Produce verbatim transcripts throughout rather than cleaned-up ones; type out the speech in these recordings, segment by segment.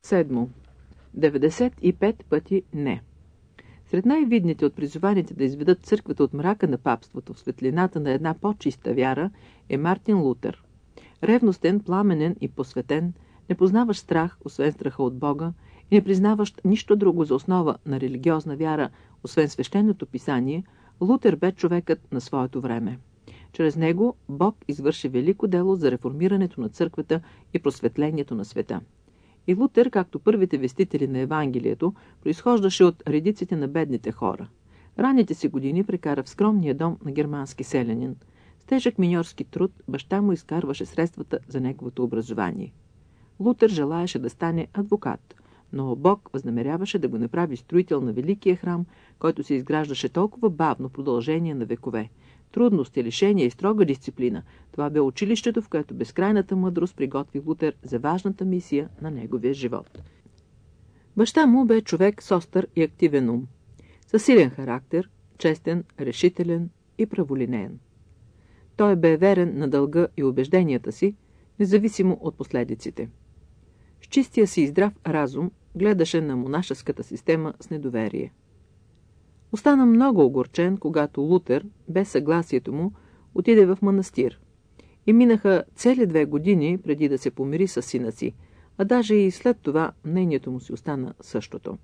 Седмо. деветдесет и пет пъти не. Сред най-видните от призованите да изведат църквата от мрака на папството в светлината на една по-чиста вяра е Мартин Лутер. Ревностен, пламенен и посветен, не познаващ страх, освен страха от Бога, и не признаващ нищо друго за основа на религиозна вяра, освен свещеното писание, Лутер бе човекът на своето време. Чрез него Бог извърши велико дело за реформирането на църквата и просветлението на света. И Лутер, както първите вестители на Евангелието, произхождаше от редиците на бедните хора. Ранните си години прекара в скромния дом на германски селянин. С тежък миньорски труд баща му изкарваше средствата за неговото образование. Лутер желаеше да стане адвокат, но Бог възнамеряваше да го направи строител на великия храм, който се изграждаше толкова бавно продължение на векове. Трудности, лишения и строга дисциплина – това бе училището, в което безкрайната мъдрост приготви Лутер за важната мисия на неговия живот. Баща му бе човек с остър и активен ум, със силен характер, честен, решителен и праволинеен. Той бе верен на дълга и убежденията си, независимо от последиците. С чистия си и здрав разум гледаше на монашеската система с недоверие. Остана много огорчен, когато Лутер, без съгласието му, отиде в манастир. И минаха цели две години преди да се помири с сина си, а даже и след това мнението му си остана същото.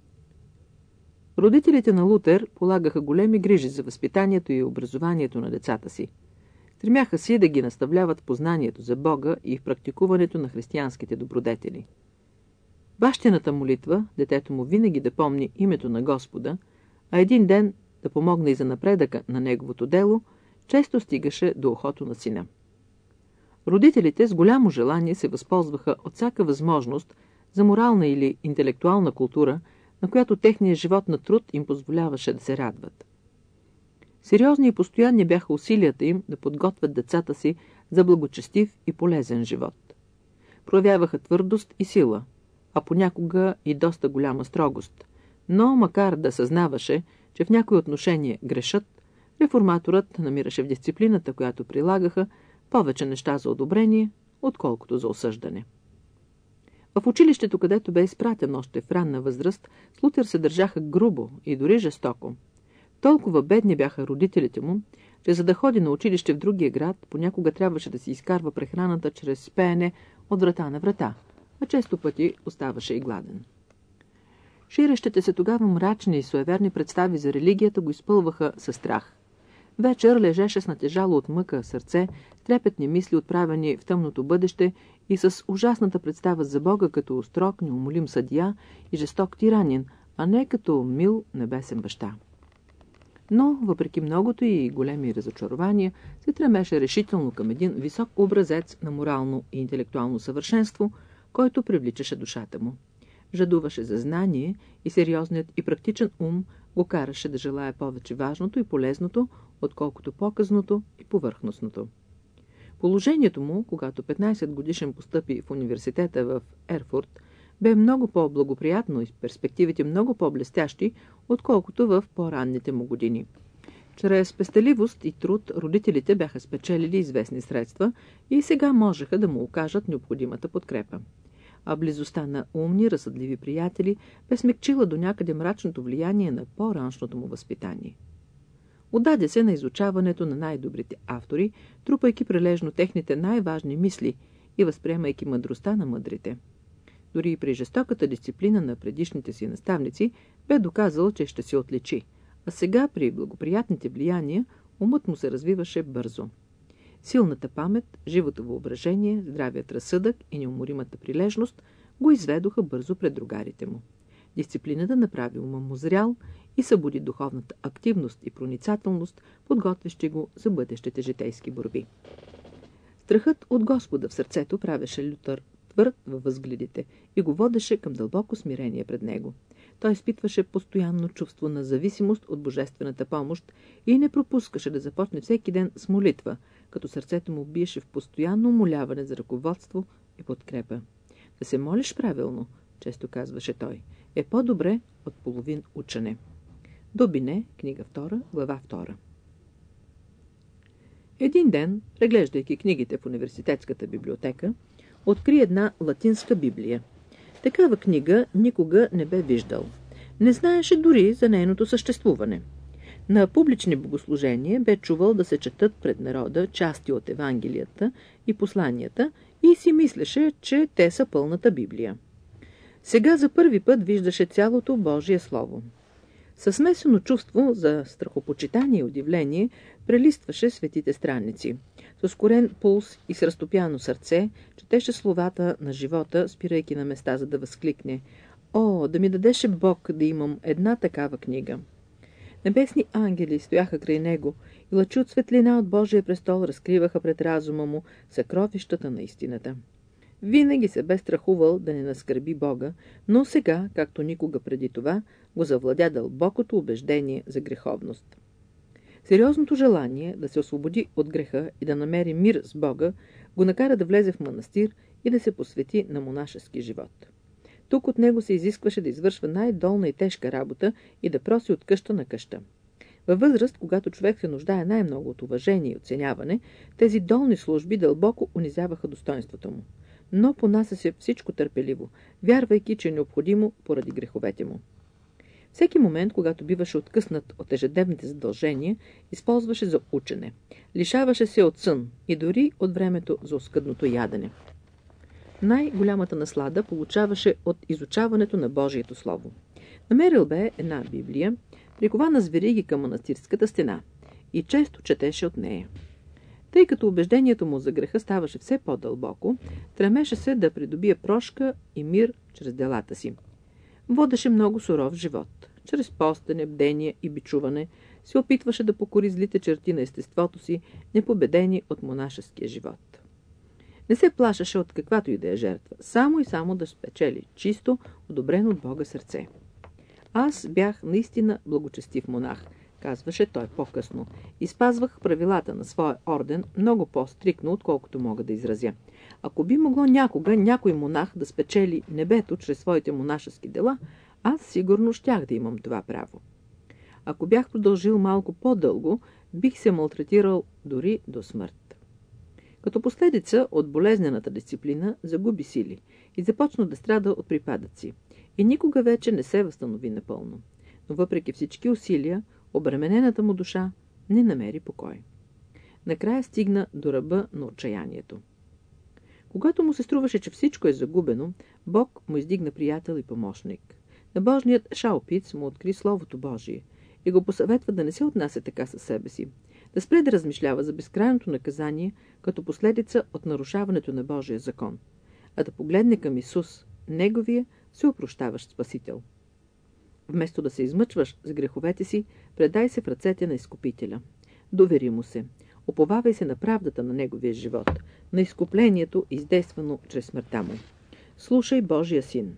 Родителите на Лутер полагаха големи грижи за възпитанието и образованието на децата си. Стремяха си да ги наставляват в познанието за Бога и в практикуването на християнските добродетели. Бащината молитва, детето му винаги да помни името на Господа, а един ден да помогне и за напредъка на неговото дело, често стигаше до ухото на сина. Родителите с голямо желание се възползваха от всяка възможност за морална или интелектуална култура, на която техният живот на труд им позволяваше да се радват. Сериозни и постоянни бяха усилията им да подготвят децата си за благочестив и полезен живот. Проявяваха твърдост и сила, а понякога и доста голяма строгост. Но, макар да съзнаваше, че в някои отношения грешат, реформаторът намираше в дисциплината, която прилагаха, повече неща за одобрение, отколкото за осъждане. В училището, където бе изпратен още в ранна възраст, с Лутер се държаха грубо и дори жестоко. Толкова бедни бяха родителите му, че за да ходи на училище в другия град, понякога трябваше да си изкарва прехраната чрез пеене от врата на врата, а често пъти оставаше и гладен. Ширещите се тогава мрачни и суеверни представи за религията го изпълваха със страх. Вечер лежеше с натежало от мъка сърце, трепетни мисли отправени в тъмното бъдеще и с ужасната представа за Бога като строг, неумолим съдия и жесток тиранин, а не като мил небесен баща. Но, въпреки многото и големи разочарования, се стремеше решително към един висок образец на морално и интелектуално съвършенство, който привличаше душата му. Жадуваше за знание и сериозният и практичен ум го караше да желае повече важното и полезното, отколкото показното и повърхностното. Положението му, когато петнайсет годишен постъпи в университета в Ерфурт, бе много по-благоприятно и с перспективите много по-блестящи, отколкото в по-ранните му години. Чрез пестеливост и труд родителите бяха спечелили известни средства и сега можеха да му окажат необходимата подкрепа. А близостта на умни, разсъдливи приятели бе смекчила до някъде мрачното влияние на по-раншното му възпитание. Отдаде се на изучаването на най-добрите автори, трупайки прилежно техните най-важни мисли и възприемайки мъдростта на мъдрите. Дори и при жестоката дисциплина на предишните си наставници бе доказал, че ще се отличи, а сега при благоприятните влияния умът му се развиваше бързо. Силната памет, живото въображение, здравият разсъдък и неуморимата прилежност го изведоха бързо пред другарите му. Дисциплината направи ума му зрял и събуди духовната активност и проницателност, подготвящи го за бъдещите житейски борби. Страхът от Господа в сърцето правеше Лютер твърд във възгледите и го водеше към дълбоко смирение пред него. Той изпитваше постоянно чувство на зависимост от божествената помощ и не пропускаше да започне всеки ден с молитва, като сърцето му биеше в постоянно умоляване за ръководство и подкрепа. Да се молиш правилно, често казваше той, е по-добре от половин учене. Добине, книга втора, глава втора. Един ден, преглеждайки книгите в университетската библиотека, откри една латинска библия. Такава книга никога не бе виждал. Не знаеше дори за нейното съществуване. На публични богослужения бе чувал да се четат пред народа части от Евангелията и посланията и си мислеше, че те са пълната Библия. Сега за първи път виждаше цялото Божие Слово. Със смесено чувство за страхопочитание и удивление прелистваше светите страници. С ускорен пулс и с разтопяно сърце четеше словата на живота, спирайки на места, за да възкликне: «О, да ми дадеше Бог да имам една такава книга!» Небесни ангели стояха край него и лъчи от светлина от Божия престол разкриваха пред разума му съкровищата на истината. Винаги се бе страхувал да не наскърби Бога, но сега, както никога преди това, го завладя дълбокото убеждение за греховност. Сериозното желание да се освободи от греха и да намери мир с Бога го накара да влезе в манастир и да се посвети на монашески живот. Тук от него се изискваше да извършва най-долна и тежка работа и да проси от къща на къща. Във възраст, когато човек се нуждае най-много от уважение и оценяване, тези долни служби дълбоко унизяваха достоинството му. Но понася се всичко търпеливо, вярвайки, че е необходимо поради греховете му. Всеки момент, когато биваше откъснат от ежедневните задължения, използваше за учене. Лишаваше се от сън и дори от времето за оскъдното ядене. Най-голямата наслада получаваше от изучаването на Божието Слово. Намерил бе една Библия, прикована с вериги към манастирската стена, и често четеше от нея. Тъй като убеждението му за греха ставаше все по-дълбоко, стремеше се да придобие прошка и мир чрез делата си. Водеше много суров живот. Чрез постене, бдение и бичуване се опитваше да покори злите черти на естеството си, непобедени от монашеския живот. Не се плашеше от каквато и да е жертва, само и само да спечели чисто, одобрено от Бога сърце. Аз бях наистина благочестив монах, казваше той по-късно, и спазвах правилата на своя орден много по-стрикно, отколкото мога да изразя. Ако би могло някога някой монах да спечели небето чрез своите монашески дела, аз сигурно щях да имам това право. Ако бях продължил малко по-дълго, бих се малтретирал дори до смърт. Като последица от болезнената дисциплина загуби сили и започна да страда от припадъци и никога вече не се възстанови напълно. Но въпреки всички усилия, обременената му душа не намери покой. Накрая стигна до ръба на отчаянието. Когато му се струваше, че всичко е загубено, Бог му издигна приятел и помощник. Набожният Шаопиц му откри Словото Божие и го посъветва да не се отнася така със себе си, да спре да размишлява за безкрайното наказание като последица от нарушаването на Божия закон, а да погледне към Исус, неговия всеопрощаващ Спасител. Вместо да се измъчваш с греховете си, предай се в ръцете на Изкупителя. Довери му се. Уповавай се на правдата на неговия живот, на изкуплението, издействано чрез смъртта му. Слушай Божия син.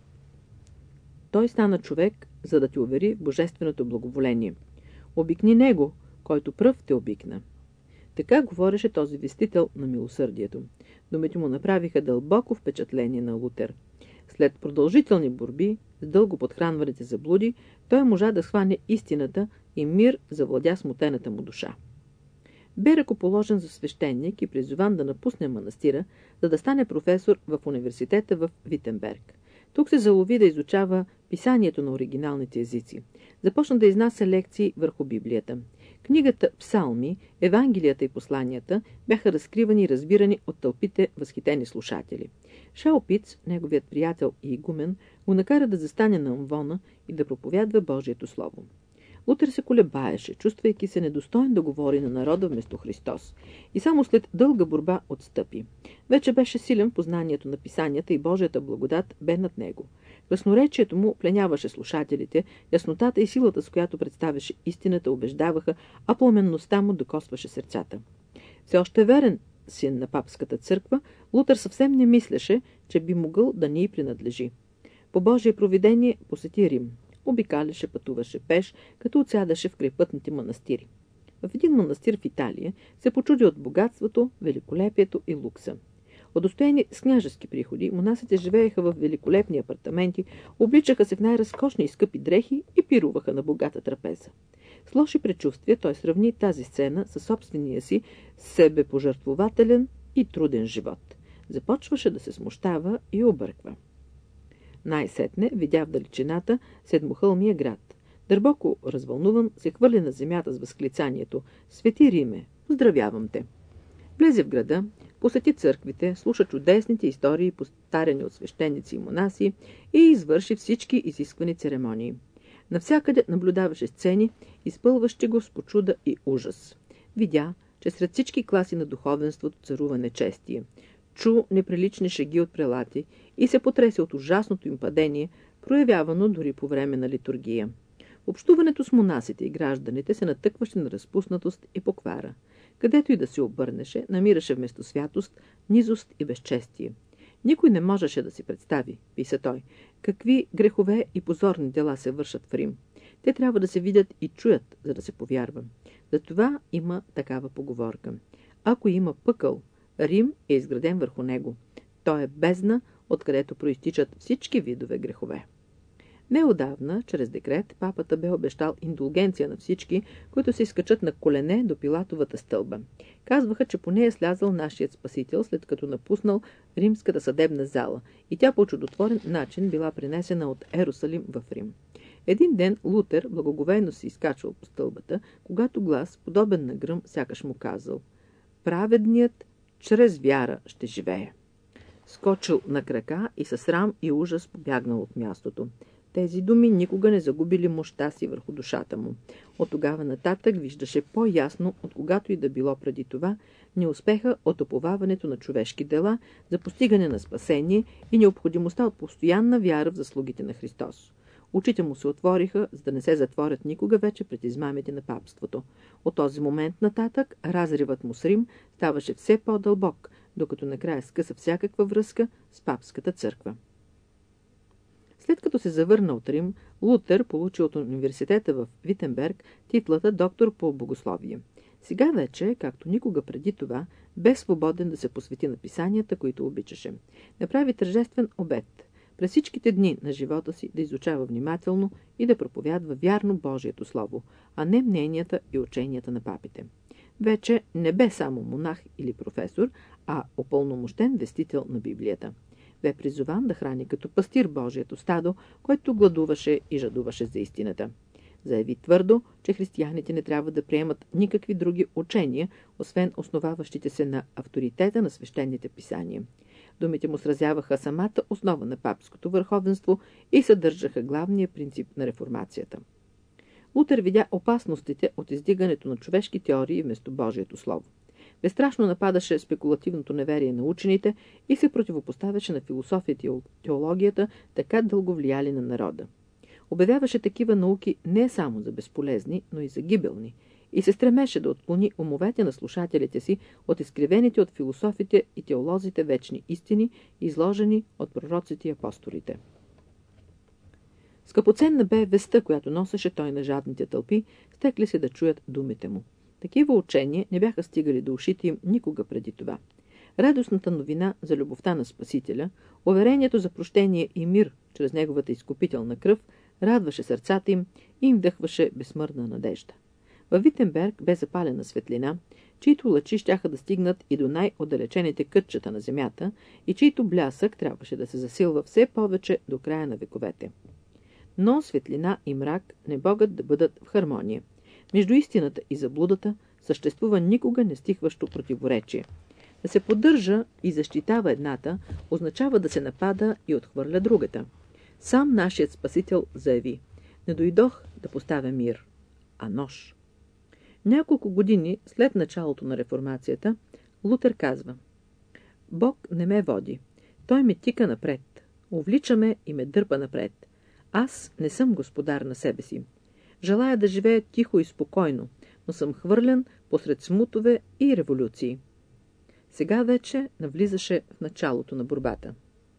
Той стана човек, за да ти увери в божественото благоволение. Обикни него, който пръв те обикна. Така говореше този вестител на милосърдието. Думите му направиха дълбоко впечатление на Лутер. След продължителни борби, с дълго подхранваните заблуди, той можа да схване истината и мир завладя смутената му душа. Бе ръкоположен за свещеник и призован да напусне манастира, за да стане професор в университета в Витенберг. Тук се залови да изучава писанието на оригиналните езици. Започна да изнася лекции върху Библията. Книгата Псалми, Евангелията и посланията бяха разкривани и разбирани от тълпите възхитени слушатели. Шаопиц, неговият приятел и игумен, го накара да застане на амвона и да проповядва Божието Слово. Лутер се колебаеше, чувствайки се недостоен да говори на народа вместо Христос, и само след дълга борба отстъпи. Вече беше силен в познанието на писанията и Божията благодат бе над него. Красноречието му пленяваше слушателите, яснотата и силата, с която представяше истината, убеждаваха, а пламенността му докосваше сърцата. Все още верен син на папската църква, Лутер съвсем не мислеше, че би могъл да ни й принадлежи. По Божие провидение посети Рим. Обикаляше, пътуваше пеш, като отсядаше в крайпътните манастири. В един манастир в Италия се почуди от богатството, великолепието и лукса. Удостоени с княжески приходи, монасите живееха в великолепни апартаменти, обличаха се в най-разкошни и скъпи дрехи и пируваха на богата трапеза. С лоши предчувствия той сравни тази сцена със собствения си себепожертвователен и труден живот. Започваше да се смущава и обърква. Най-сетне видя в далечината седмохълмия град. Дълбоко развълнуван се хвърли на земята с възклицанието: „Свети Риме, поздравявам те!“ Влезе в града, посети църквите, слуша чудесните истории, повтаряни от свещеници и монаси, и извърши всички изисквани церемонии. Навсякъде наблюдаваше сцени, изпълващи го с почуда и ужас. Видя, че сред всички класи на духовенството царува нечестие. Чу неприлични шеги от прелати и се потресе от ужасното им падение, проявявано дори по време на литургия. Общуването с монасите и гражданите се натъкваше на разпуснатост и поквара. Където и да се обърнеше, намираше вместо святост низост и безчестие. Никой не можеше да си представи, писа той, какви грехове и позорни дела се вършат в Рим. Те трябва да се видят и чуят, за да се повярва. Затова има такава поговорка: ако има пъкъл, Рим е изграден върху него. Той е бездна, откъдето проистичат всички видове грехове. Неодавна, чрез декрет, папата бе обещал индулгенция на всички, които се изкачат на колене до Пилатовата стълба. Казваха, че по нея е слязал нашият Спасител, след като напуснал римската съдебна зала, и тя по чудотворен начин била принесена от Ерусалим в Рим. Един ден Лутер благоговейно се изкачвал по стълбата, когато глас, подобен на гръм, сякаш му казал: „Праведният чрез вяра ще живее“. Скочил на крака и със срам и ужас побягнал от мястото. Тези думи никога не загубили мощта си върху душата му. От тогава нататък виждаше по-ясно, от когато и да било преди това, неуспеха от уповаването на човешки дела за постигане на спасение и необходимостта от постоянна вяра в заслугите на Христос. Очите му се отвориха, за да не се затворят никога вече пред измамите на папството. От този момент нататък разривът му с Рим ставаше все по-дълбок, докато накрая скъса всякаква връзка с папската църква. След като се завърна от Рим, Лутер получи от университета в Витенберг титлата доктор по богословие. Сега вече, както никога преди това, бе свободен да се посвети на писанията, които обичаше. Направи тържествен обет през всичките дни на живота си да изучава внимателно и да проповядва вярно Божието Слово, а не мненията и ученията на папите. Вече не бе само монах или професор, а упълномощен вестител на Библията. Бе призован да храни като пастир Божието стадо, което гладуваше и жадуваше за истината. Заяви твърдо, че християните не трябва да приемат никакви други учения, освен основаващите се на авторитета на свещените писания. Думите му сразяваха самата основа на папското върховенство и съдържаха главния принцип на реформацията. Лутер видя опасностите от издигането на човешки теории вместо Божието Слово. Безстрашно нападаше спекулативното неверие на учените и се противопоставяше на философията и теологията, така дълго влияли на народа. Обявяваше такива науки не само за безполезни, но и за гибелни, и се стремеше да отклони умовете на слушателите си от изкривените от философите и теолозите вечни истини, изложени от пророците и апостолите. Скъпоценна бе вестта, която носеше той на жадните тълпи, стекли се да чуят думите му. Такива учения не бяха стигали до ушите им никога преди това. Радостната новина за любовта на Спасителя, уверението за прощение и мир чрез неговата изкупителна кръв, радваше сърцата им и им вдъхваше безсмъртна надежда. Във Витенберг бе запалена светлина, чието лъчи щяха да стигнат и до най-отдалечените кътчета на земята и чието блясък трябваше да се засилва все повече до края на вековете. Но светлина и мрак не могат да бъдат в хармония. Между истината и заблудата съществува никога не стихващо противоречие. Да се поддържа и защитава едната, означава да се напада и отхвърля другата. Сам нашият Спасител заяви: „Не дойдох да поставя мир, а нож“. Няколко години след началото на реформацията, Лутер казва: „Бог не ме води. Той ме тика напред. Увлича ме и ме дърпа напред. Аз не съм господар на себе си. Желая да живея тихо и спокойно, но съм хвърлен посред смутове и революции“. Сега вече навлизаше в началото на борбата.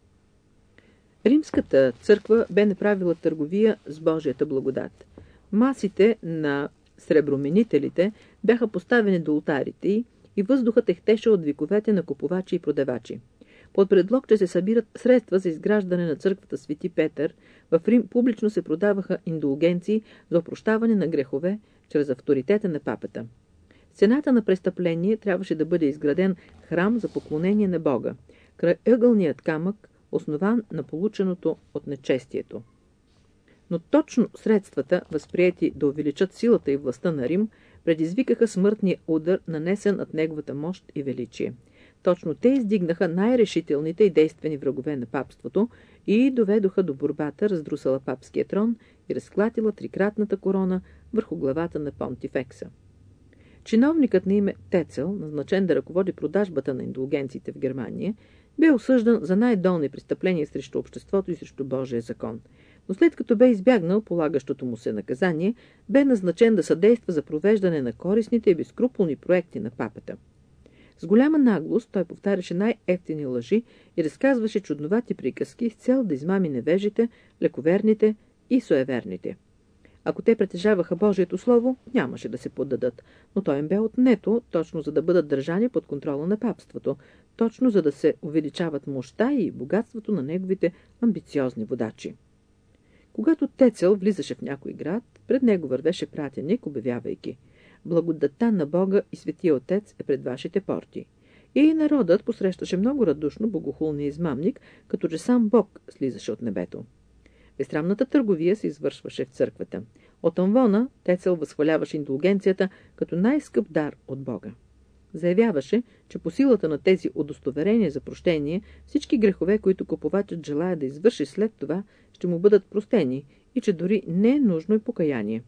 Римската църква бе направила търговия с Божията благодат. Масите на среброменителите бяха поставени до олтарите й и въздухът техтеше от виковете на купувачи и продавачи. Под предлог, че се събират средства за изграждане на църквата Свети Петър, в Рим публично се продаваха индулгенции за опрощаване на грехове чрез авторитета на папата. С цената на престъпление трябваше да бъде изграден храм за поклонение на Бога. Крайъгълният камък, основан на полученото от нечестието. Но точно средствата, възприети да увеличат силата и властта на Рим, предизвикаха смъртния удар, нанесен над неговата мощ и величие. Точно те издигнаха най-решителните и действени врагове на папството и доведоха до борбата, раздрусала папския трон и разклатила трикратната корона върху главата на понтифекса. Чиновникът на име Тецел, назначен да ръководи продажбата на индулгенциите в Германия, бе осъждан за най-долни престъпления срещу обществото и срещу Божия закон. Но след като бе избягнал полагащото му се наказание, бе назначен да съдейства за провеждане на корисните и безскрупулни проекти на папата. С голяма наглост той повтаряше най-евтини лъжи и разказваше чудновати приказки с цел да измами невежите, лековерните и суеверните. Ако те притежаваха Божието слово, нямаше да се поддадат, но той им бе отнето, точно за да бъдат държани под контрола на папството, точно за да се увеличават мощта и богатството на неговите амбициозни водачи. Когато Тецел влизаше в някой град, пред него вървеше пратеник, обявявайки: благодатта на Бога и Светия Отец е пред вашите порти. И народът посрещаше много радушно богохулния измамник, като че сам Бог слизаше от небето. Безсрамната търговия се извършваше в църквата. От амвона Тецел възхваляваше индулгенцията като най-скъп дар от Бога. Заявяваше, че по силата на тези удостоверения за прощение всички грехове, които купувачът желая да извърши след това, ще му бъдат простени и че дори не е нужно и покаяние.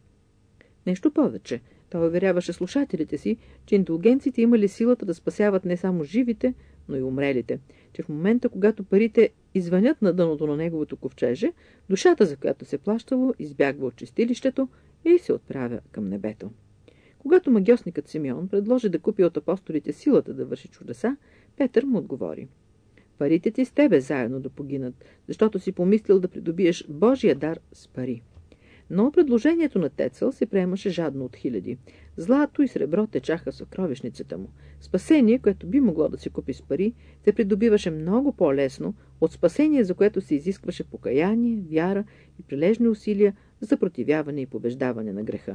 Нещо повече, той уверяваше слушателите си, че индулгенциите имали силата да спасяват не само живите, но и умрелите, че в момента, когато парите извънят на дъното на неговото ковчеже, душата, за която се плащало, избягва от чистилището и се отправя към небето. Когато магьосникът Симеон предложи да купи от апостолите силата да върши чудеса, Петър му отговори: парите ти с тебе заедно да погинат, защото си помислил да придобиеш Божия дар с пари. Но предложението на Тецел се приемаше жадно от хиляди. Злато и сребро течаха в съкровищницата му. Спасение, което би могло да се купи с пари, се придобиваше много по-лесно от спасение, за което се изискваше покаяние, вяра и прилежни усилия за противяване и побеждаване на греха.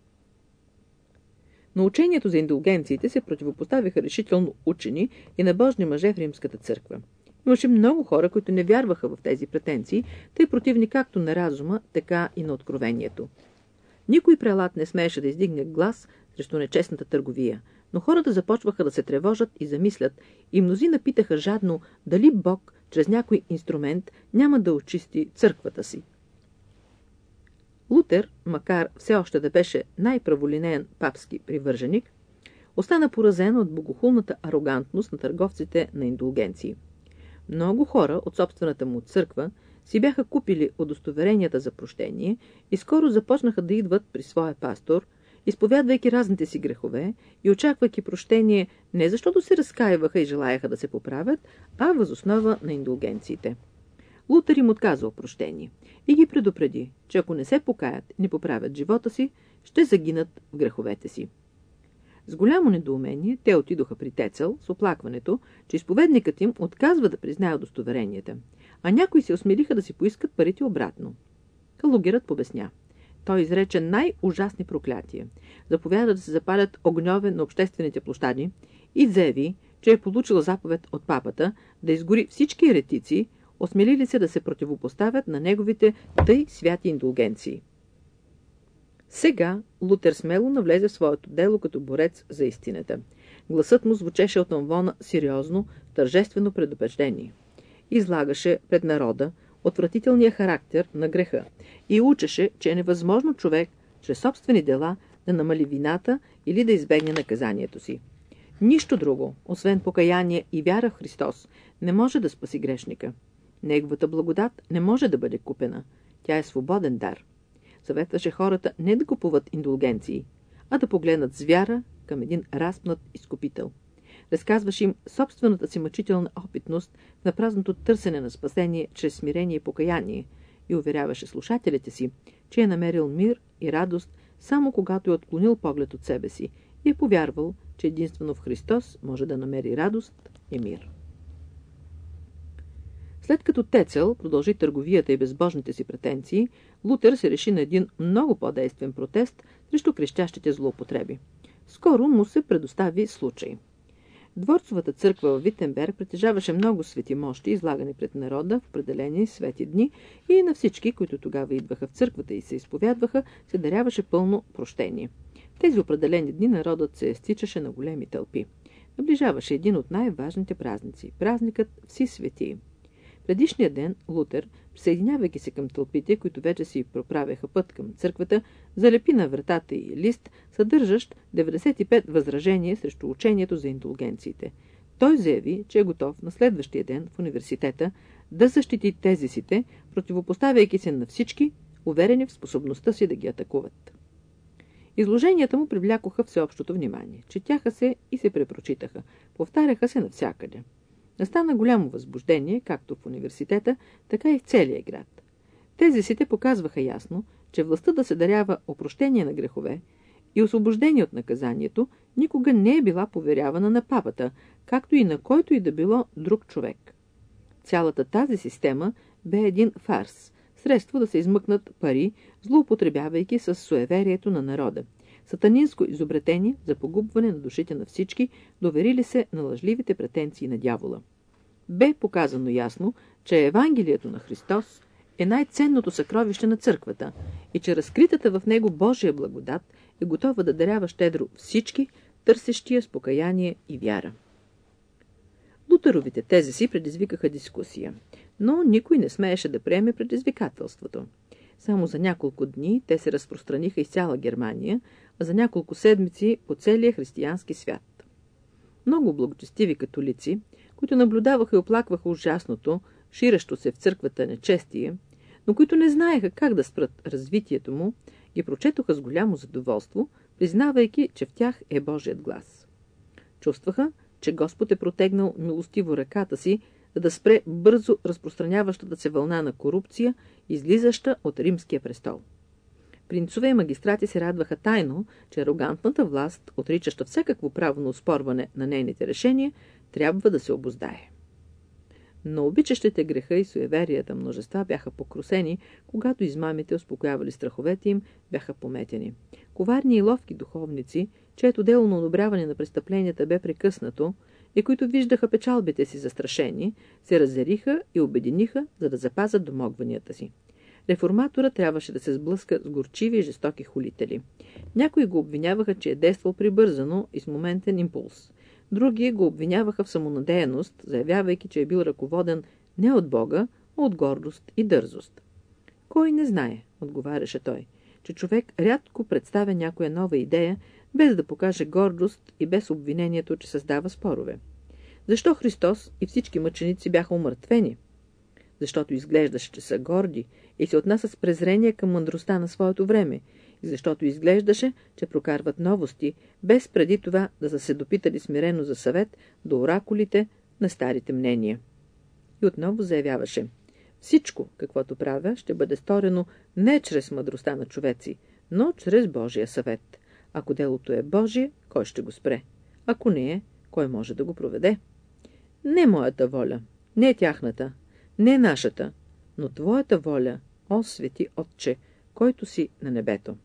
На учението за индулгенциите се противопоставиха решително учени и набожни мъже в римската църква. Имаше много хора, които не вярваха в тези претенции, тъй противни както на разума, така и на откровението. Никой прелат не смееше да издигне глас срещу нечестната търговия, но хората започваха да се тревожат и замислят, и мнозина питаха жадно дали Бог чрез някой инструмент няма да очисти църквата си. Лутер, макар все още да беше най-праволинеен папски привърженик, остана поразен от богохулната арогантност на търговците на индулгенции. Много хора от собствената му църква си бяха купили удостоверенията за прощение и скоро започнаха да идват при своя пастор, изповядвайки разните си грехове и очаквайки прощение не защото се разкаиваха и желаяха да се поправят, а въз основа на индулгенциите. Лутер им отказал прощение и ги предупреди, че ако не се покаят и не поправят живота си, ще загинат в греховете си. С голямо недоумение те отидоха при Тецел с оплакването, че изповедникът им отказва да признае удостоверенията, а някои се осмелиха да си поискат парите обратно. Калугерът побесня. Той изрече най-ужасни проклятия, заповяда да се запалят огньове на обществените площади и заяви, че е получил заповед от папата да изгори всички еретици, осмелили се да се противопоставят на неговите тъй святи индулгенции. Сега Лутер смело навлезе в своето дело като борец за истината. Гласът му звучеше от амвона сериозно, тържествено предупреждение. Излагаше пред народа отвратителния характер на греха и учеше, че е невъзможно човек чрез собствени дела да намали вината или да избегне наказанието си. Нищо друго, освен покаяние и вяра в Христос, не може да спаси грешника. Неговата благодат не може да бъде купена. Тя е свободен дар. Съветваше хората не да купуват индулгенции, а да погледнат с вяра към един разпнат изкупител. Разказваше им собствената си мъчителна опитност в напразното търсене на спасение чрез смирение и покаяние и уверяваше слушателите си, че е намерил мир и радост само когато е отклонил поглед от себе си и е повярвал, че единствено в Христос може да намери радост и мир. След като Тецел продължи търговията и безбожните си претенции, Лутер се реши на един много по-действен протест срещу крещящите злоупотреби. Скоро му се предостави случай. Дворцовата църква в Витенберг притежаваше много светимощи, излагани пред народа в определени свети дни, и на всички, които тогава идваха в църквата и се изповядваха, се даряваше пълно прощение. В тези определени дни народът се стичаше на големи тълпи. Наближаваше един от най-важните празници – празникът Всесветии. Предишния ден Лутер, присъединявайки се към тълпите, които вече си проправяха път към църквата, залепи на вратата й лист, съдържащ деветдесет и пет възражения срещу учението за индулгенциите. Той заяви, че е готов на следващия ден в университета да защити тезисите, противопоставяйки се на всички, уверени в способността си да ги атакуват. Изложенията му привлякоха всеобщото внимание. Четяха се и се препрочитаха. Повтаряха се навсякъде. Настана голямо възбуждение, както в университета, така и в целия град. Тезисите показваха ясно, че властта да се дарява опрощение на грехове и освобождение от наказанието никога не е била поверявана на папата, както и на който и да било друг човек. Цялата тази система бе един фарс, средство да се измъкнат пари, злоупотребявайки с суеверието на народа. Сатанинско изобретение за погубване на душите на всички, доверили се на лъжливите претенции на дявола. Бе показано ясно, че Евангелието на Христос е най-ценното съкровище на църквата и че разкритата в него Божия благодат е готова да дарява щедро всички, търсещия с покаяние и вяра. Лутеровите тезиси предизвикаха дискусия, но никой не смееше да приеме предизвикателството. Само за няколко дни те се разпространиха из цяла Германия, а за няколко седмици по целия християнски свят. Много благочестиви католици, които наблюдаваха и оплакваха ужасното, ширещо се в църквата нечестие, но които не знаеха как да спрат развитието му, ги прочетоха с голямо задоволство, признавайки, че в тях е Божият глас. Чувстваха, че Господ е протегнал милостиво ръката си, за да спре бързо разпространяващата се вълна на корупция, излизаща от римския престол. Принцове и магистрати се радваха тайно, че арогантната власт, отричаща всякакво право на оспорване на нейните решения, трябва да се обуздае. Но обичащите греха и суеверията множества бяха покрусени, когато измамите, успокоявали страховете им, бяха пометени. Коварни и ловки духовници, чието дело на одобряване на престъпленията бе прекъснато и които виждаха печалбите си застрашени, се разяриха и обединиха, за да запазят домогванията си. Реформатора трябваше да се сблъска с горчиви и жестоки хулители. Някои го обвиняваха, че е действал прибързано и с моментен импулс. Други го обвиняваха в самонадеяност, заявявайки, че е бил ръководен не от Бога, а от гордост и дързост. Кой не знае, отговаряше той, че човек рядко представя някоя нова идея, без да покаже гордост и без обвинението, че създава спорове. Защо Христос и всички мъченици бяха умъртвени? Защото изглеждаше, че са горди и се отнасят с презрение към мъдростта на своето време, и защото изглеждаше, че прокарват новости, без преди това да са се допитали смирено за съвет до оракулите на старите мнения. И отново заявяваше: всичко, каквото правя, ще бъде сторено не чрез мъдростта на човеци, но чрез Божия съвет. Ако делото е Божие, кой ще го спре? Ако не е, кой може да го проведе? Не моята воля, не тяхната, не нашата, но твоята воля, о свети Отче, който си на небето.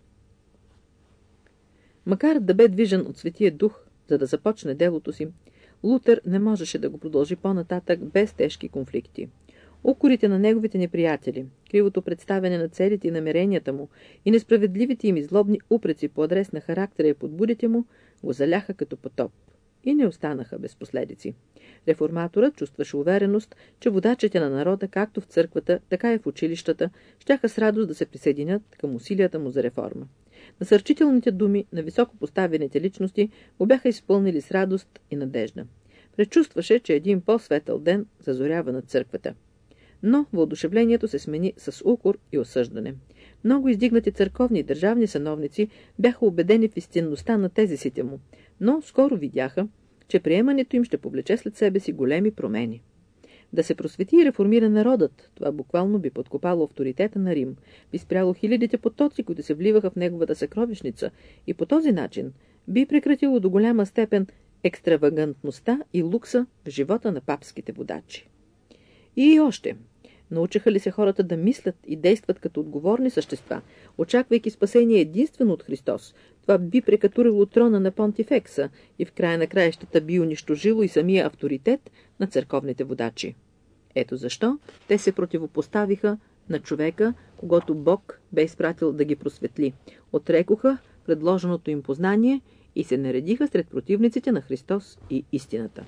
Макар да бе движен от Светия Дух, за да започне делото си, Лутер не можеше да го продължи по-нататък без тежки конфликти. Укорите на неговите неприятели, кривото представяне на целите и намеренията му и несправедливите им и злобни упреци по адрес на характера и подбудите му го заляха като потоп и не останаха без последици. Реформаторът чувстваше увереност, че водачите на народа, както в църквата, така и в училищата, щяха с радост да се присъединят към усилията му за реформа. Насърчителните думи на високопоставените личности го бяха изпълнили с радост и надежда. Пречувстваше, че един по-светъл ден зазорява над църквата. Но въодушевлението се смени с укор и осъждане. Много издигнати църковни и държавни сановници бяха убедени в истинността на тезисите му, но скоро видяха, че приемането им ще повлече след себе си големи промени. Да се просвети и реформира народът, това буквално би подкопало авторитета на Рим, би спряло хилядите потоци, които се вливаха в неговата съкровищница, и по този начин би прекратило до голяма степен екстравагантността и лукса в живота на папските водачи. И още, Научаха ли се хората да мислят и действат като отговорни същества, очаквайки спасение единствено от Христос? Това би прекатурило трона на понтифекса и в края на краищата би унищожило и самия авторитет на църковните водачи. Ето защо те се противопоставиха на човека, когато Бог бе изпратил да ги просветли. Отрекоха предложеното им познание и се наредиха сред противниците на Христос и истината.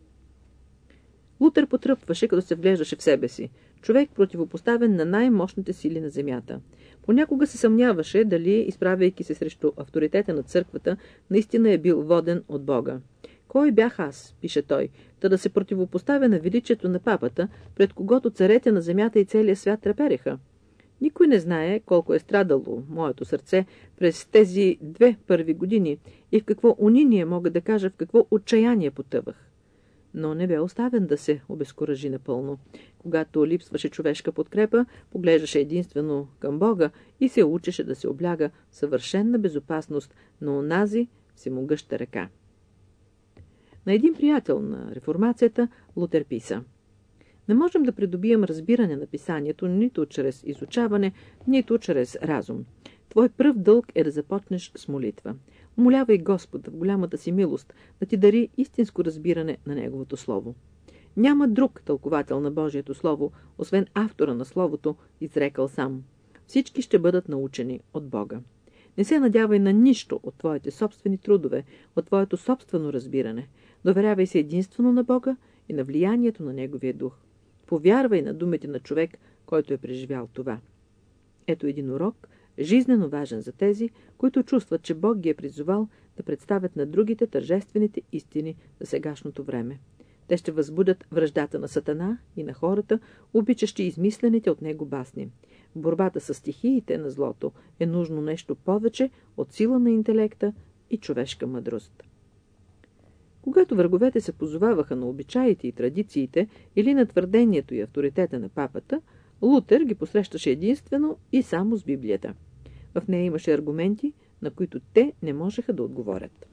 Лутер потръпваше, като се вглеждаше в себе си. Човек, противопоставен на най-мощните сили на земята. Понякога се съмняваше дали, изправяйки се срещу авторитета на църквата, наистина е бил воден от Бога. Кой бях аз, пише той, та да се противопоставя на величието на папата, пред когото царете на земята и целия свят трепереха? Никой не знае колко е страдало моето сърце през тези две първи години и в какво униние, мога да кажа, в какво отчаяние потъвах. Но не бе оставен да се обезкуражи напълно. Когато липсваше човешка подкрепа, поглеждаше единствено към Бога и се учеше да се обляга в съвършенна безопасност на онази всемогъща ръка. На един приятел на реформацията Лутер писа: не можем да придобием разбиране на писанието нито чрез изучаване, нито чрез разум. Твой пръв дълг е да започнеш с молитва. Умолявай Господа в голямата си милост да ти дари истинско разбиране на Неговото Слово. Няма друг тълковател на Божието Слово, освен автора на Словото, изрекал сам: всички ще бъдат научени от Бога. Не се надявай на нищо от твоите собствени трудове, от твоето собствено разбиране. Доверявай се единствено на Бога и на влиянието на Неговия дух. Повярвай на думите на човек, който е преживял това. Ето един урок, жизнено важен за тези, които чувстват, че Бог ги е призовал да представят на другите тържествените истини за сегашното време. Те ще възбудят враждата на Сатана и на хората, обичащи измислените от него басни. В борбата с стихиите на злото е нужно нещо повече от сила на интелекта и човешка мъдрост. Когато враговете се позоваваха на обичаите и традициите или на твърдението и авторитета на папата, Лутер ги посрещаше единствено и само с Библията. В нея имаше аргументи, на които те не можеха да отговорят.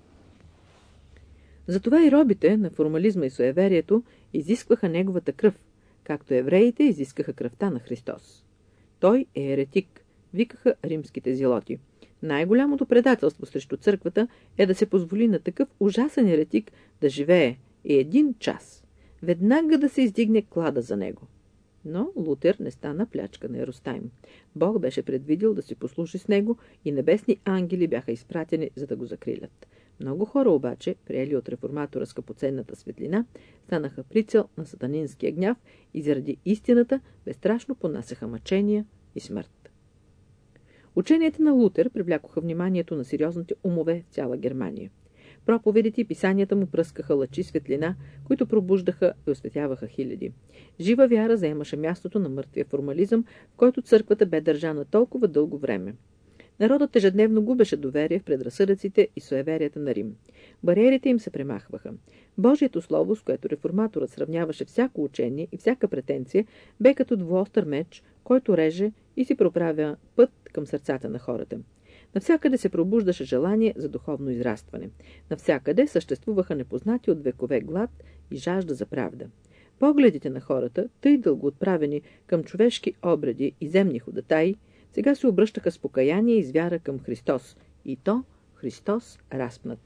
Затова и робите на формализма и суеверието изискваха неговата кръв, както евреите изискаха кръвта на Христос. Той е еретик, викаха римските зелоти. Най-голямото предателство срещу църквата е да се позволи на такъв ужасен еретик да живее и един час, веднага да се издигне клада за него. Но Лутер не стана плячка на Еростайм. Бог беше предвидил да си послужи с него и небесни ангели бяха изпратени, за да го закрилят. Много хора обаче, приели от реформатора скъпоценната светлина, станаха прицел на сатанинския гняв и заради истината безстрашно понасяха мъчения и смърт. Ученията на Лутер привлякоха вниманието на сериозните умове в цяла Германия. Проповедите и писанията му пръскаха лъчи светлина, които пробуждаха и осветяваха хиляди. Жива вяра заемаше мястото на мъртвия формализъм, в който църквата бе държана толкова дълго време. Народът ежедневно губеше доверие в предразсъдъците и суеверията на Рим. Бариерите им се премахваха. Божието слово, с което реформаторът сравняваше всяко учение и всяка претенция, бе като двуостър меч, който реже и си проправя път към сърцата на хората. Навсякъде се пробуждаше желание за духовно израстване. Навсякъде съществуваха непознати от векове глад и жажда за правда. Погледите на хората, тъй дълго отправени към човешки обреди и земни ходатаи, сега се обръщаха с покаяние и с вяра към Христос, и то Христос разпнат.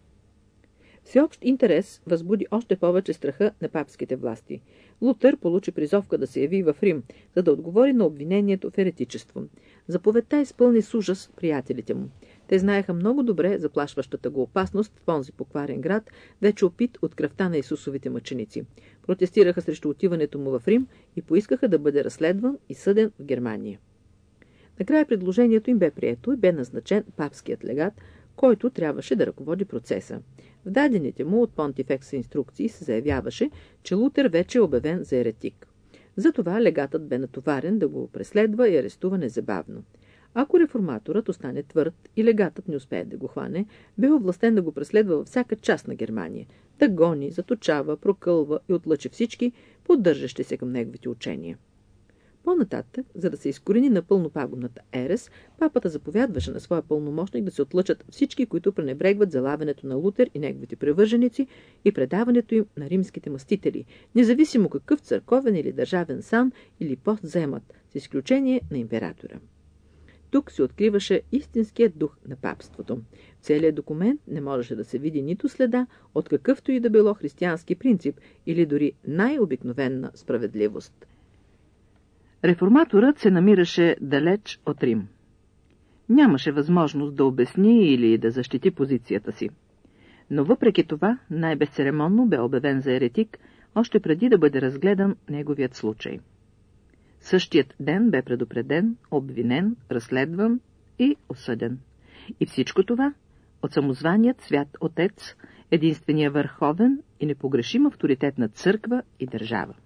Всеобщ интерес възбуди още повече страха на папските власти. Лутер получи призовка да се яви в Рим, за да отговори на обвинението в еретичество. Заповедта изпълни с ужас приятелите му. Те знаеха много добре заплашващата го опасност в онзи покварен град, вече опит от кръвта на Исусовите мъченици. Протестираха срещу отиването му в Рим и поискаха да бъде разследван и съден в Германия. Накрая предложението им бе прието и бе назначен папският легат, който трябваше да ръководи процеса. В дадените му от понтифекса инструкции се заявяваше, че Лутер вече е обявен за еретик. Затова легатът бе натоварен да го преследва и арестува незабавно. Ако реформаторът остане твърд и легатът не успее да го хване, бе овластен да го преследва във всяка част на Германия, да гони, заточава, прокълва и отлъчи всички, поддържащи се към неговите учения. По-нататък, за да се изкорени напълно пагубната ерес, папата заповядваше на своя пълномощник да се отлъчат всички, които пренебрегват залавянето на Лутер и неговите привърженици и предаването им на римските мъстители, независимо какъв църковен или държавен сан или пост вземат, с изключение на императора. Тук се откриваше истинският дух на папството. В целият документ не можеше да се види нито следа от какъвто и да било християнски принцип или дори най-обикновена справедливост. Реформаторът се намираше далеч от Рим. Нямаше възможност да обясни или да защити позицията си. Но въпреки това най-безцеремонно бе обявен за еретик, още преди да бъде разгледан неговият случай. Същият ден бе предупреден, обвинен, разследван и осъден. И всичко това от самозваният свят отец, единствения върховен и непогрешим авторитет на църква и държава.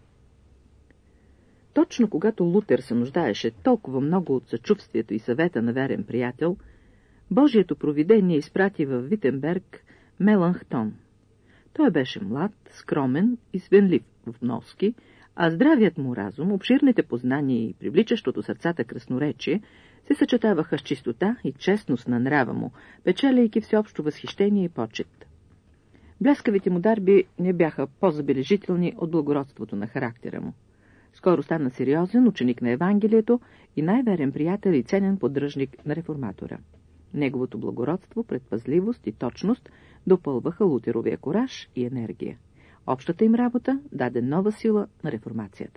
Точно когато Лутер се нуждаеше толкова много от съчувствието и съвета на верен приятел, Божието провидение изпрати във Витенберг Меланхтон. Той беше млад, скромен и свенлив в носки, а здравият му разум, обширните познания и привличащото сърцата красноречие се съчетаваха с чистота и честност на нрава му, печеляйки всеобщо възхищение и почет. Бляскавите му дарби не бяха по-забележителни от благородството на характера му. Скоро стана сериозен ученик на Евангелието и най-верен приятел и ценен поддръжник на реформатора. Неговото благородство, предпазливост и точност допълваха Лутеровия кораж и енергия. Общата им работа даде нова сила на реформацията.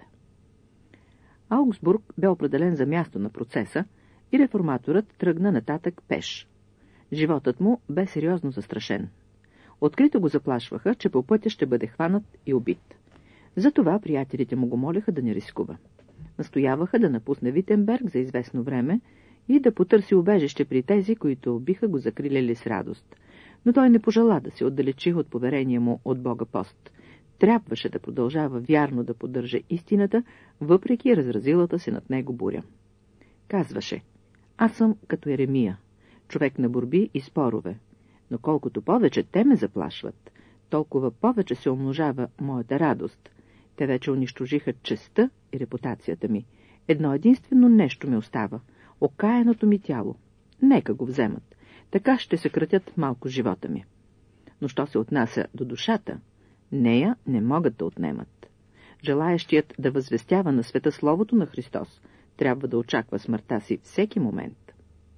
Аугсбург бе определен за място на процеса и реформаторът тръгна нататък пеш. Животът му бе сериозно застрашен. Открито го заплашваха, че по пътя ще бъде хванат и убит. Затова приятелите му го молеха да не рискува. Настояваха да напусне Витенберг за известно време и да потърси убежище при тези, които биха го закрилили с радост. Но той не пожела да се отдалечи от поверения му от Бога пост. Трябваше да продължава вярно да поддържа истината, въпреки разразилата се над него буря. Казваше: аз съм като Еремия, човек на борби и спорове, но колкото повече те ме заплашват, толкова повече се умножава моята радост. Те вече унищожиха честта и репутацията ми. Едно единствено нещо ми остава — окаяното ми тяло. Нека го вземат. Така ще съкратят малко живота ми. Но що се отнася до душата, нея не могат да отнемат. Желаещият да възвестява на света словото на Христос трябва да очаква смъртта си всеки момент.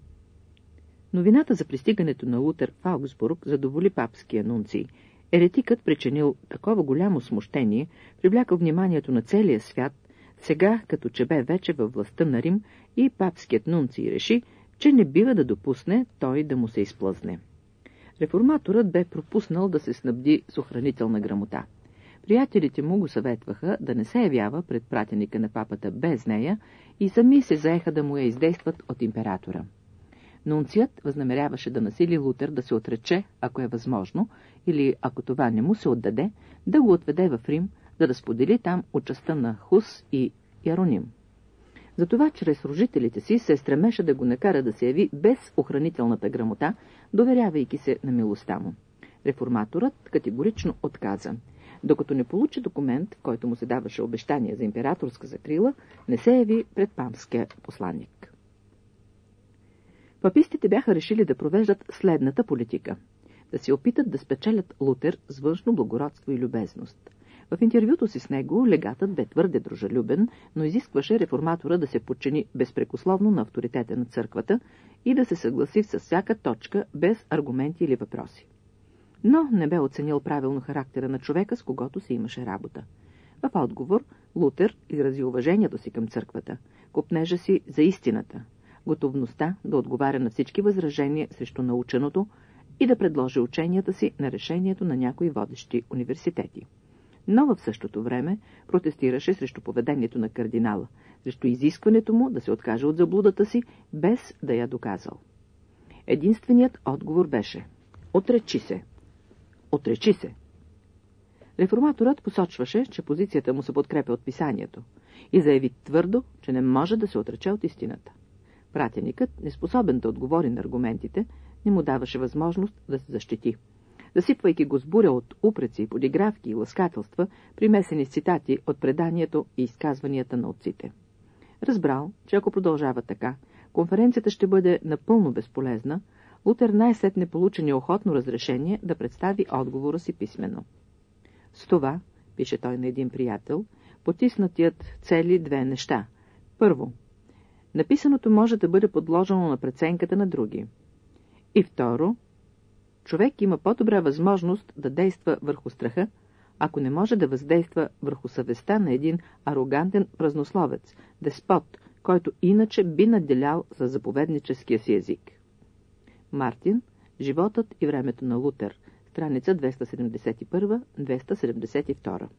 Новината за пристигането на Лутер в Аугсбург задоволи папския нунций. Еретикът, причинил такова голямо смущение, привлякал вниманието на целия свят, сега, като че бе вече във властта на Рим, и папският нунций реши, че не бива да допусне той да му се изплъзне. Реформаторът бе пропуснал да се снабди с охранителна грамота. Приятелите му го съветваха да не се явява пред пратеника на папата без нея и сами се заеха да му я издействат от императора. Нунцият възнамеряваше да насили Лутер да се отрече, ако е възможно, или, ако това не му се отдаде, да го отведе в Рим, за да сподели там участта на Хус и Яроним. Затова чрез служителите си се стремеше да го накара да се яви без охранителната грамота, доверявайки се на милостта му. Реформаторът категорично отказа. Докато не получи документ, в който му се даваше обещание за императорска закрила, не се яви пред папския посланник. Папистите бяха решили да провеждат следната политика – да се опитат да спечелят Лутер с външно благородство и любезност. В интервюто си с него легатът бе твърде дружелюбен, но изискваше реформатора да се подчини безпрекословно на авторитета на църквата и да се съгласи с всяка точка без аргументи или въпроси. Но не бе оценил правилно характера на човека, с когото се имаше работа. В отговор Лутер изрази уважението си към църквата, копнежа си за истината, готовността да отговаря на всички възражения срещу наученото и да предложи ученията си на решението на някои водещи университети. Но в същото време протестираше срещу поведението на кардинала, срещу изискването му да се откаже от заблудата си, без да я доказал. Единственият отговор беше: отречи се. Отречи се. Реформаторът посочваше, че позицията му се подкрепя от писанието и заяви твърдо, че не може да се отрече от истината. Пратеникът, неспособен да отговори на аргументите, не му даваше възможност да се защити. Засипвайки го с буря от упреци, подигравки и ласкателства, примесени с цитати от преданието и изказванията на отците. Разбрал, че ако продължава така, конференцията ще бъде напълно безполезна, Лутер най-сетне получи неохотно разрешение да представи отговора си писменно. С това, пише той на един приятел, потиснатият цели две неща. Първо, написаното може да бъде подложено на преценката на други. И второ, човек има по-добра възможност да действа върху страха, ако не може да въздейства върху съвестта на един арогантен празнословец, деспот, който иначе би наделял с заповедническия си език. Мартин, животът и времето на Лутер, страница двеста седемдесет и първа до двеста седемдесет и втора.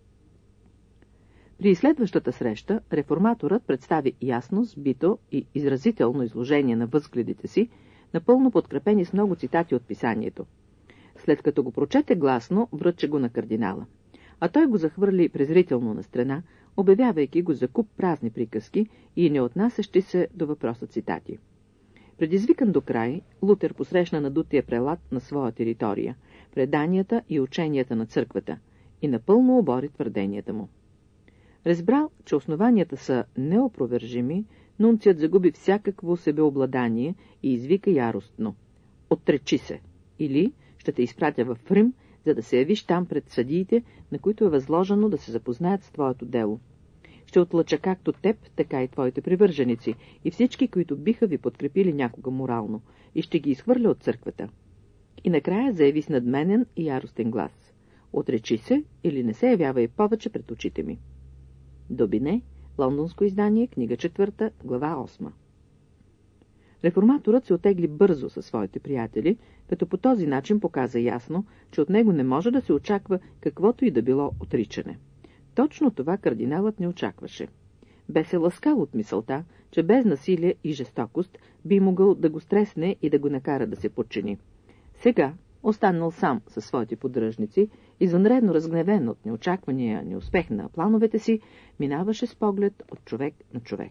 При следващата среща реформаторът представи ясно, сбито и изразително изложение на възгледите си, напълно подкрепени с много цитати от писанието. След като го прочете гласно, връче го на кардинала, а той го захвърли презрително на страна, обявявайки го за куп празни приказки и не отнасящи се до въпроса цитати. Предизвикан до край, Лутер посрещна надутия прелат на своя територия, преданията и ученията на църквата и напълно обори твърденията му. Разбрал, че основанията са неопровержими, нунцият загуби всякакво себеобладание и извика яростно: "Отречи се! Или ще те изпратя в Рим, за да се явиш там пред съдиите, на които е възложено да се запознаят с твоето дело. Ще отлъча както теб, така и твоите привърженици и всички, които биха ви подкрепили някога морално, и ще ги изхвърля от църквата." И накрая заяви с надменен и яростен глас: "Отречи се или не се явявай повече пред очите ми." Добине, лондонско издание, книга четвърта, глава осма. Реформаторът се отегли бързо със своите приятели, като по този начин показа ясно, че от него не може да се очаква каквото и да било отричане. Точно това кардиналът не очакваше. Бе се ласкал от мисълта, че без насилие и жестокост би могъл да го стресне и да го накара да се подчини. Сега, останал сам със своите поддръжници, извънредно разгневен от неочаквания неуспех на плановете си, минаваше с поглед от човек на човек.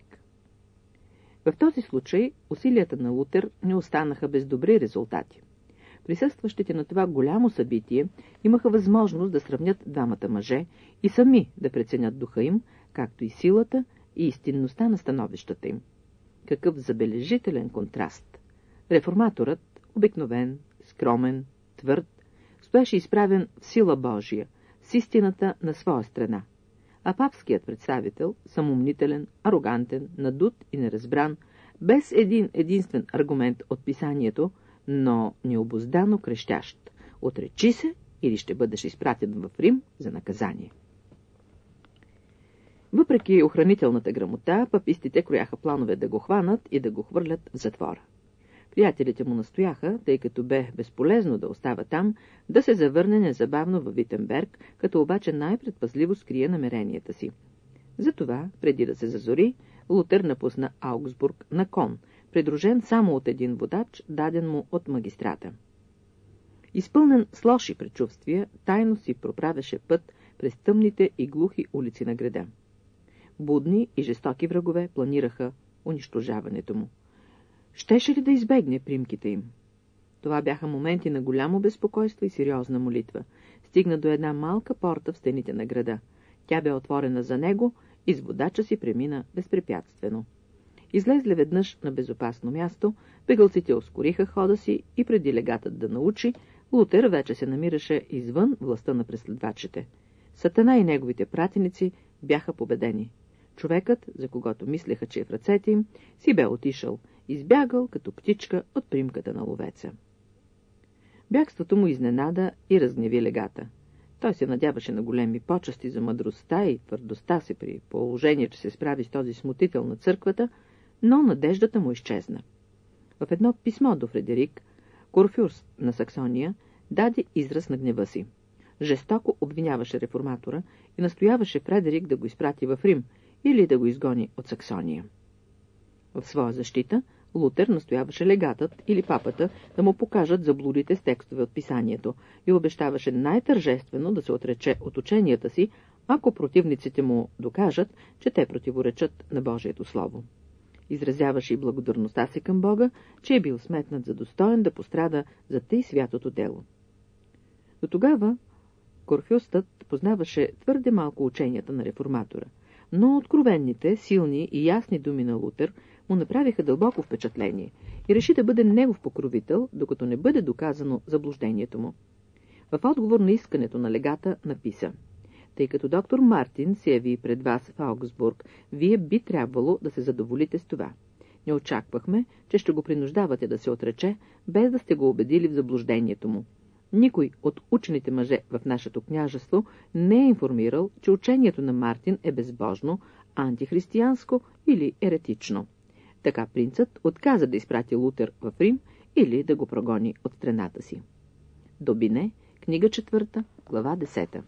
В този случай усилията на Лутер не останаха без добри резултати. Присъстващите на това голямо събитие имаха възможност да сравнят двамата мъже и сами да преценят духа им, както и силата и истинността на становищата им. Какъв забележителен контраст! Реформаторът, обикновен, скромен, твърд, стоеше изправен в сила Божия, с истината на своя страна, а папският представител, самоумнителен, арогантен, надут и неразбран, без един единствен аргумент от писанието, но необуздано крещящ: "Отречи се или ще бъдеш изпратен в Рим за наказание." Въпреки охранителната грамота, папистите крояха планове да го хванат и да го хвърлят в затвора. Приятелите му настояха, тъй като бе безполезно да остава там, да се завърне незабавно във Витенберг, като обаче най-предпазливо скрие намеренията си. Затова, преди да се зазори, Лутер напусна Аугсбург на кон, придружен само от един водач, даден му от магистрата. Изпълнен с лоши предчувствия, тайно си проправяше път през тъмните и глухи улици на града. Будни и жестоки врагове планираха унищожаването му. Щеше ли да избегне примките им? Това бяха моменти на голямо безпокойство и сериозна молитва. Стигна до една малка порта в стените на града. Тя бе отворена за него и с водача си премина безпрепятствено. Излезли веднъж на безопасно място, бегълците ускориха хода си и преди легатът да научи, Лутер вече се намираше извън властта на преследвачите. Сатана и неговите пратеници бяха победени. Човекът, за когото мислеха, че е в ръцете им, си бе отишъл, избягал като птичка от примката на ловеца. Бягството му изненада и разгневи легата. Той се надяваше на големи почести за мъдростта и твърдостта си при положение, че се справи с този смутител на църквата, но надеждата му изчезна. В едно писмо до Фредерик, Курфюрст на Саксония, даде израз на гнева си. Жестоко обвиняваше реформатора и настояваше Фредерик да го изпрати в Рим или да го изгони от Саксония. В своя защита Лутер настояваше легатът или папата да му покажат заблудите с текстове от писанието и обещаваше най-тържествено да се отрече от ученията си, ако противниците му докажат, че те противоречат на Божието Слово. Изразяваше и благодарността си към Бога, че е бил сметнат за достоен да пострада за тъй святото дело. До тогава Курфюрстът познаваше твърде малко ученията на реформатора, Но откровенните, силни и ясни думи на Лутер му направиха дълбоко впечатление и реши да бъде негов покровител, докато не бъде доказано заблуждението му. В отговор на искането на легата написа: тъй като доктор Мартин се яви пред вас в Аугсбург, вие би трябвало да се задоволите с това. Не очаквахме, че ще го принуждавате да се отрече, без да сте го убедили в заблуждението му. Никой от учените мъже в нашето княжество не е информирал, че учението на Мартин е безбожно, антихристиянско или еретично. Така принцът отказа да изпрати Лутер в Рим или да го прогони от страната си. Добине, книга четвърта, глава десета.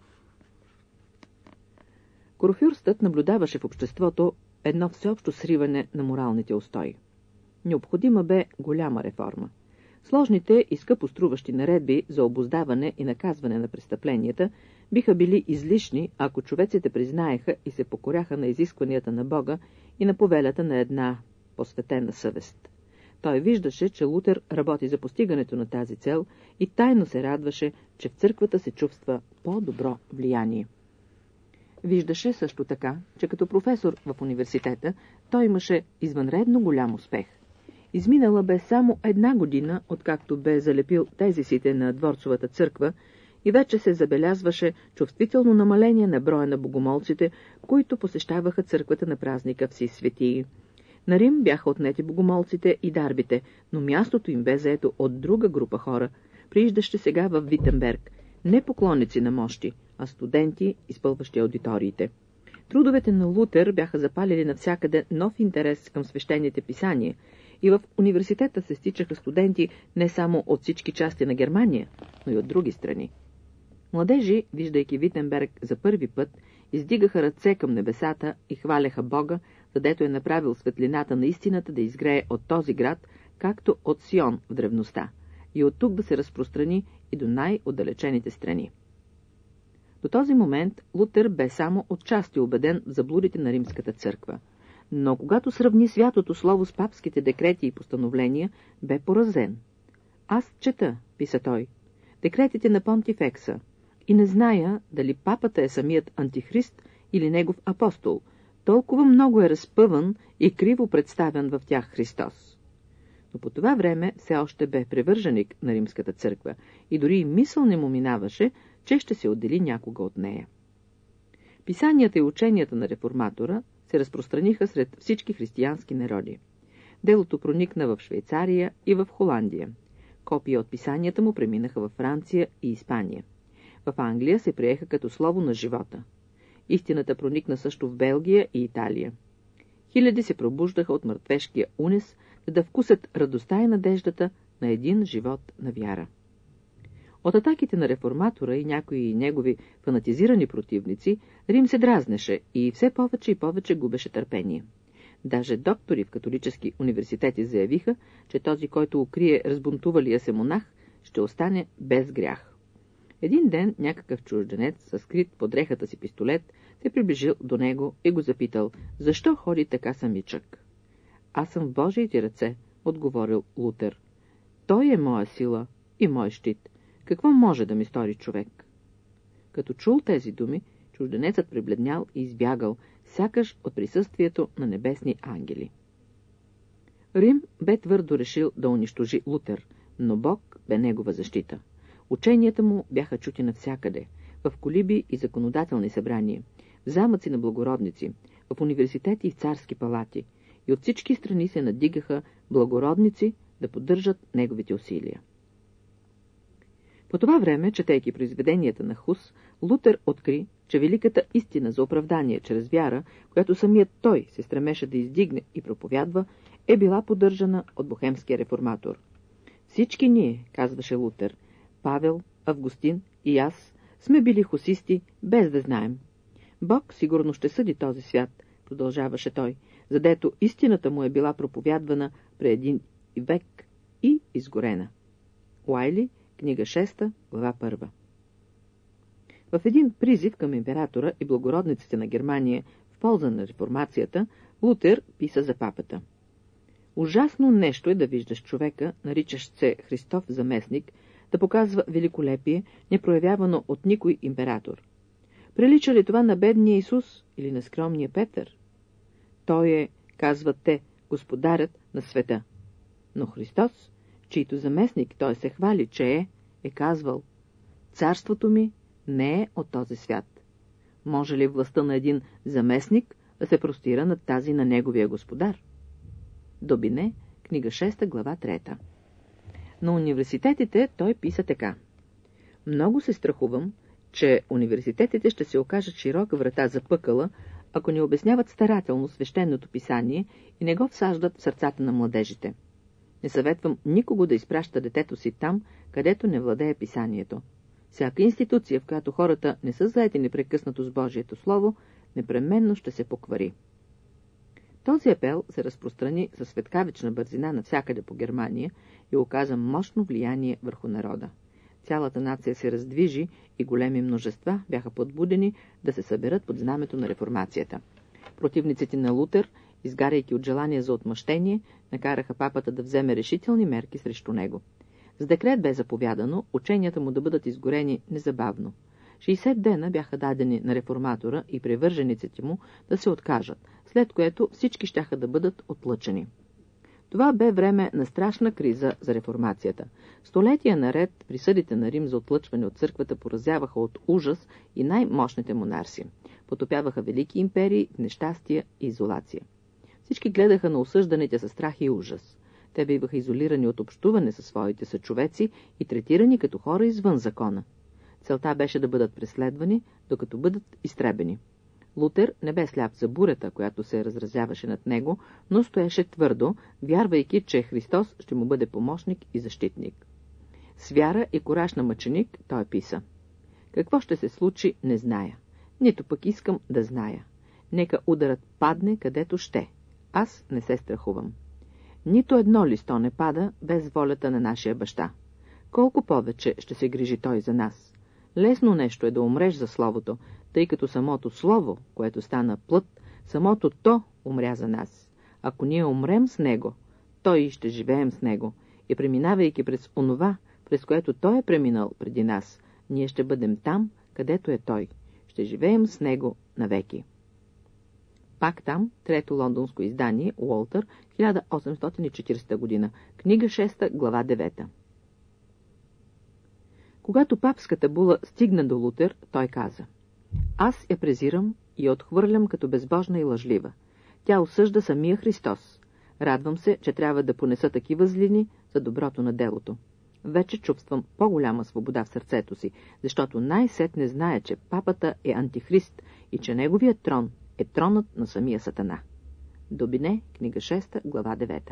Курфюрстът наблюдаваше в обществото едно всеобщо сриване на моралните устои. Необходима бе голяма реформа. Сложните и скъпоструващи наредби за обуздаване и наказване на престъпленията биха били излишни, ако човеците признаеха и се покоряха на изискванията на Бога и на повелята на една посветена съвест. Той виждаше, че Лутер работи за постигането на тази цел и тайно се радваше, че в църквата се чувства по-добро влияние. Виждаше също така, че като професор в университета той имаше извънредно голям успех. Изминала бе само една година, откакто бе залепил тезисите на Дворцовата църква и вече се забелязваше чувствително намаление на броя на богомолците, които посещаваха църквата на празника Всі светии. На Рим бяха отнети богомолците и дарбите, но мястото им бе заето от друга група хора, прииждащи сега в Витенберг, не поклонници на мощи, а студенти, изпълващи аудиториите. Трудовете на Лутер бяха запалили навсякъде нов интерес към свещените писания и в университета се стичаха студенти не само от всички части на Германия, но и от други страни. Младежи, виждайки Витенберг за първи път, издигаха ръце към небесата и хваляха Бога, където е направил светлината на истината да изгрее от този град, както от Сион в древността, и от тук да се разпространи и до най-отдалечените страни. До този момент Лутер бе само отчасти убеден в заблудите на римската църква, но когато сравни святото слово с папските декрети и постановления, бе поразен. Аз чета, писа той, декретите на Понтифекса и не зная дали папата е самият антихрист или негов апостол, толкова много е разпъван и криво представен в тях Христос. Но по това време все още бе привърженик на римската църква и дори и мисъл не му минаваше, че ще се отдели някога от нея. Писанията и ученията на реформатора се разпространиха сред всички християнски народи. Делото проникна в Швейцария и в Холандия. Копия от писанията му преминаха във Франция и Испания. В Англия се приеха като слово на живота. Истината проникна също в Белгия и Италия. Хиляди се пробуждаха от мъртвешкия унес, за да вкусат радостта и надеждата на един живот на вяра. От атаките на реформатора и някои негови фанатизирани противници, Рим се дразнеше и все повече и повече губеше търпение. Даже доктори в католически университети заявиха, че този, който укрие разбунтувалия се монах, ще остане без грях. Един ден някакъв чужденец, скрит под дрехата си пистолет, се приближил до него и го запитал, защо ходи така самичък. Аз съм в Божиите ръце, отговорил Лутер. Той е моя сила и мой щит. Какво може да ми стори човек? Като чул тези думи, чужденецът прибледнял и избягал, сякаш от присъствието на небесни ангели. Рим бе твърдо решил да унищожи Лутер, но Бог бе негова защита. Ученията му бяха чути навсякъде, в колиби и законодателни събрания, в замъци на благородници, в университети и в царски палати, и от всички страни се надигаха благородници да поддържат неговите усилия. По това време, четейки произведенията на Хус, Лутер откри, че великата истина за оправдание чрез вяра, която самият той се стремеше да издигне и проповядва, е била поддържана от бохемския реформатор. Всички ние, казваше Лутер, Павел, Августин и аз, сме били хусисти, без да знаем. Бог сигурно ще съди този свят, продължаваше той, задето истината му е била проповядвана пред един век и изгорена. Уайли, книга шеста, глава първа. В един призив към императора и благородниците на Германия в полза на реформацията, Лутер писа за папата. Ужасно нещо е да виждаш човека, наричащ се Христов заместник, да показва великолепие, непроявявано от никой император. Прилича ли това на бедния Исус или на скромния Петър? Той е, казват те, господарят на света. Но Христос, чийто заместник той се хвали, че е, е казвал: царството ми не е от този свят. Може ли властта на един заместник да се простира над тази на неговия господар? Добине, книга шеста, глава трета. На университетите той писа така: много се страхувам, че университетите ще се окажат широка врата за пъкъла, ако не обясняват старателно свещеното писание и не го всаждат в сърцата на младежите. Не съветвам никого да изпраща детето си там, където не владее писанието. Всяка институция, в която хората не са заети непрекъснато с Божието Слово, непременно ще се поквари. Този апел се разпространи със светкавична бързина навсякъде по Германия и оказа мощно влияние върху народа. Цялата нация се раздвижи и големи множества бяха подбудени да се съберат под знамето на реформацията. Противниците на Лутер, изгаряйки от желание за отмъщение, накараха папата да вземе решителни мерки срещу него. С декрет бе заповядано ученията му да бъдат изгорени незабавно. шейсет дена бяха дадени на реформатора и привържениците му да се откажат, след което всички щяха да бъдат отлъчени. Това бе време на страшна криза за реформацията. Столетия наред присъдите на Рим за отлъчване от църквата поразяваха от ужас и най-мощните монарси. Потопяваха велики империи в нещастие и изолация. Всички гледаха на осъжданите със страх и ужас. Те биваха изолирани от общуване със своите съчовеци и третирани като хора извън закона. Целта беше да бъдат преследвани, докато бъдат изтребени. Лутер не бе сляп за бурята, която се разразяваше над него, но стоеше твърдо, вярвайки, че Христос ще му бъде помощник и защитник. С вяра и кураж на мъченик той писа: какво ще се случи, не зная. Нито пък искам да зная. Нека ударът падне където ще. Аз не се страхувам. Нито едно листо не пада без волята на нашия баща. Колко повече ще се грижи той за нас. Лесно нещо е да умреш за Словото, тъй като самото Слово, което стана плът, самото то умря за нас. Ако ние умрем с него, той и ще живеем с него, и преминавайки през онова, през което той е преминал преди нас, ние ще бъдем там, където е той. Ще живеем с него навеки. Пак там, трето лондонско издание, Уолтър, хиляда осемстотин и четиридесета година, книга шеста, глава девета. Когато папската була стигна до Лутер, той каза: аз я презирам и я отхвърлям като безбожна и лъжлива. Тя осъжда самия Христос. Радвам се, че трябва да понеса такива злини за доброто на делото. Вече чувствам по-голяма свобода в сърцето си, защото най-сетне знае, че папата е антихрист и че неговият трон е тронът на самия Сатана. Добине, книга шеста, глава девета.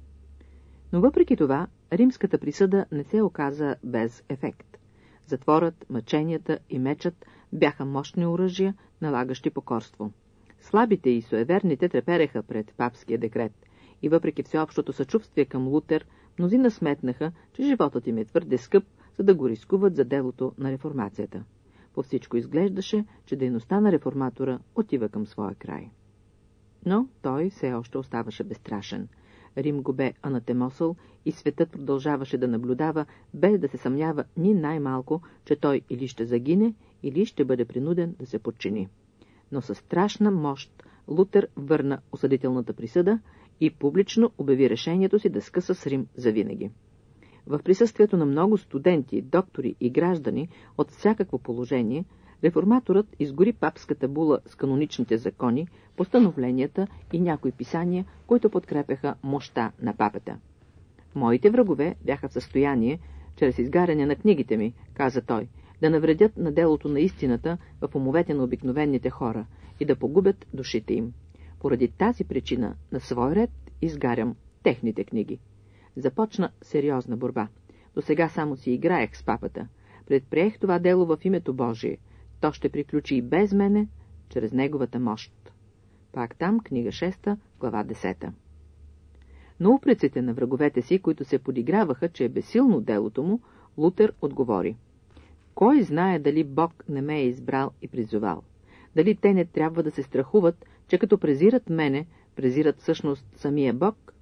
Но въпреки това, римската присъда не се оказа без ефект. Затворът, мъченията и мечът бяха мощни оръжия, налагащи покорство. Слабите и суеверните трепереха пред папския декрет и въпреки всеобщото съчувствие към Лутер, мнозина сметнаха, че животът им е твърде скъп, за да го рискуват за делото на реформацията. По всичко изглеждаше, че дейността на реформатора отива към своя край. Но той все още оставаше безстрашен. Рим го бе анатемосъл и светът продължаваше да наблюдава, без да се съмнява ни най-малко, че той или ще загине, или ще бъде принуден да се подчини. Но със страшна мощ Лутер върна осъдителната присъда и публично обяви решението си да скъса с Рим завинаги. В присъствието на много студенти, доктори и граждани от всякакво положение, реформаторът изгори папската була с каноничните закони, постановленията и някои писания, които подкрепяха мощта на папата. Моите врагове бяха в състояние, чрез изгаряне на книгите ми, каза той, да навредят на делото на истината в умовете на обикновените хора и да погубят душите им. Поради тази причина на свой ред изгарям техните книги. Започна сериозна борба. До сега само си играех с папата. Предприех това дело в името Божие. То ще приключи и без мене, чрез неговата мощ. Пак там, книга шеста, глава десета. На упреците на враговете си, които се подиграваха, че е безсилно делото му, Лутер отговори: кой знае дали Бог не ме е избрал и призовал? Дали те не трябва да се страхуват, че като презират мене, презират всъщност самия Бог?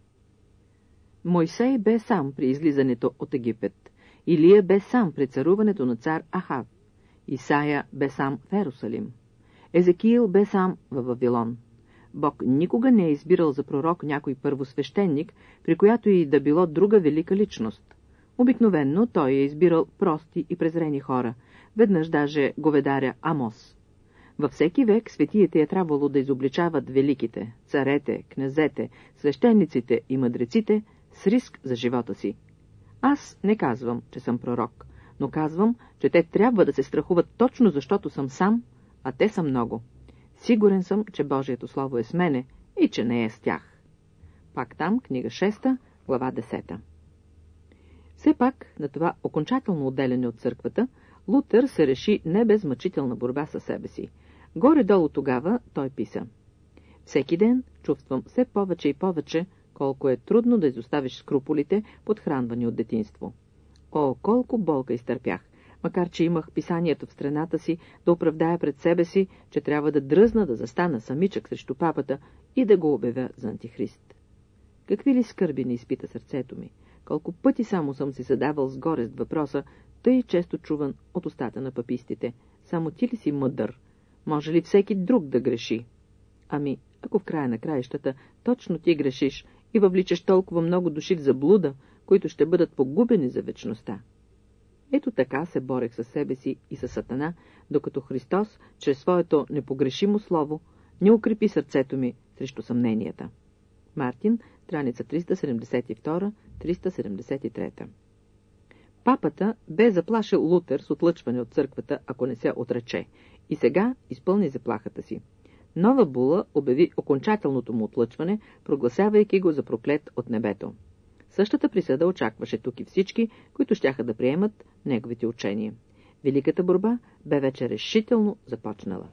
Мойсей бе сам при излизането от Египет. Илия бе сам при царуването на цар Ахав. Исаия бе сам в Ерусалим. Езекиил бе сам във Вавилон. Бог никога не е избирал за пророк някой първосвещеник, при която и да било друга велика личност. Обикновенно той е избирал прости и презрени хора, веднъж даже говедаря Амос. Във всеки век светиите е трябвало да изобличават великите, царете, князете, свещениците и мъдреците с риск за живота си. Аз не казвам, че съм пророк, но казвам, че те трябва да се страхуват точно защото съм сам, а те са много. Сигурен съм, че Божието Слово е с мене и че не е с тях. Пак там, книга шеста, глава десета. Все пак, на това окончателно отделяне от църквата, Лутер се реши не без мъчителна борба със себе си. Горе-долу тогава той писа: всеки ден чувствам все повече и повече, колко е трудно да изоставиш скруполите, подхранвани от детинство. О, колко болка изтърпях, макар че имах писанието в страната си, да оправдая пред себе си, че трябва да дръзна да застана самичък срещу папата и да го обявя за антихрист. Какви ли скърби не изпита сърцето ми, колко пъти само съм си задавал с горест въпроса, тъй често чуван от устата на папистите: само ти ли си мъдър? Може ли всеки друг да греши? Ами, ако в края на краищата точно ти грешиш и въвличаш толкова много души в заблуда, които ще бъдат погубени за вечността. Ето така се борех със себе си и със Сатана, докато Христос, чрез своето непогрешимо слово, не укрепи сърцето ми срещу съмненията. Мартин, страница триста седемдесет и втора до триста седемдесет и трета. Папата бе заплашил Лутер с отлъчване от църквата, ако не се отрече, и сега изпълни заплахата си. Нова була обяви окончателното му отлъчване, прогласявайки го за проклет от небето. Същата присъда очакваше тук и всички, които щяха да приемат неговите учения. Великата борба бе вече решително започнала.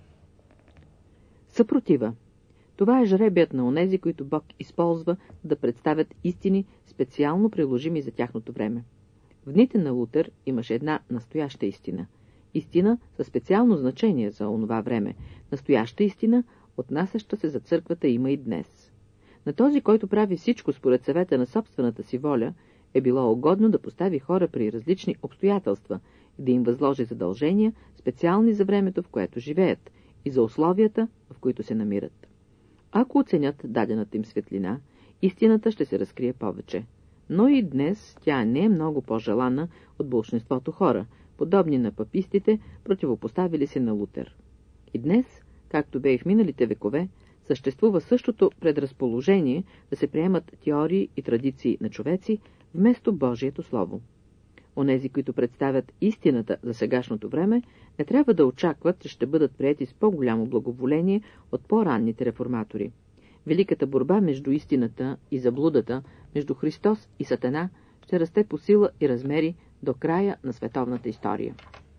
Съпротива. Това е жребият на онези, които Бог използва да представят истини, специално приложими за тяхното време. В дните на Лутер имаше една настояща истина. Истина със специално значение за онова време. Настояща истина, отнасяща се за църквата, има и днес. На този, който прави всичко според съвета на собствената си воля, е било угодно да постави хора при различни обстоятелства и да им възложи задължения, специални за времето, в което живеят, и за условията, в които се намират. Ако оценят дадената им светлина, истината ще се разкрие повече. Но и днес тя не е много по-желана от болшинството хора, подобни на папистите, противопоставили се на Лутер. И днес, както бе и в миналите векове, съществува същото предразположение да се приемат теории и традиции на човеци вместо Божието Слово. Онези, които представят истината за сегашното време, не трябва да очакват, че ще бъдат приети с по-голямо благоволение от по-ранните реформатори. Великата борба между истината и заблудата, между Христос и Сатана, ще расте по сила и размери до края на световната история.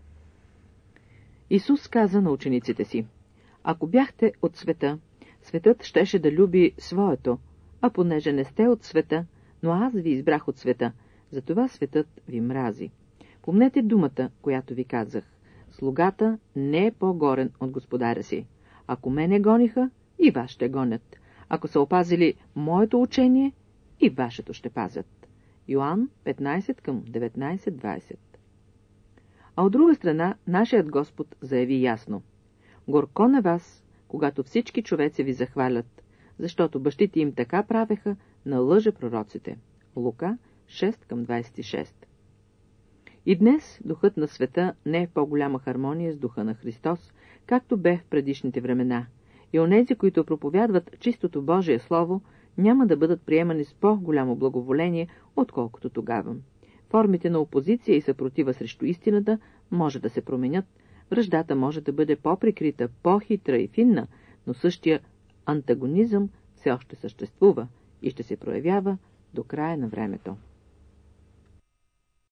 Исус каза на учениците си: ако бяхте от света, светът щеше да люби своето, а понеже не сте от света, но аз ви избрах от света, затова светът ви мрази. Помнете думата, която ви казах: слугата не е по-горен от господаря си. Ако мене гониха, и вас ще гонят. Ако са опазили моето учение, и вашето ще пазят. Йоан петнайсет към деветнайсет двайсет. А от друга страна, нашият Господ заяви ясно: горко на вас, когато всички човеци ви захвалят, защото бащите им така правеха на лъжепророците. Лука шест към двайсет и шест. И днес духът на света не е в по-голяма хармония с духа на Христос, както бе в предишните времена, и онези, които проповядват чистото Божие Слово, няма да бъдат приемани с по-голямо благоволение, отколкото тогава. Формите на опозиция и съпротива срещу истината може да се променят, враждата може да бъде по-прикрита, по-хитра и финна, но същия антагонизъм все още съществува и ще се проявява до края на времето.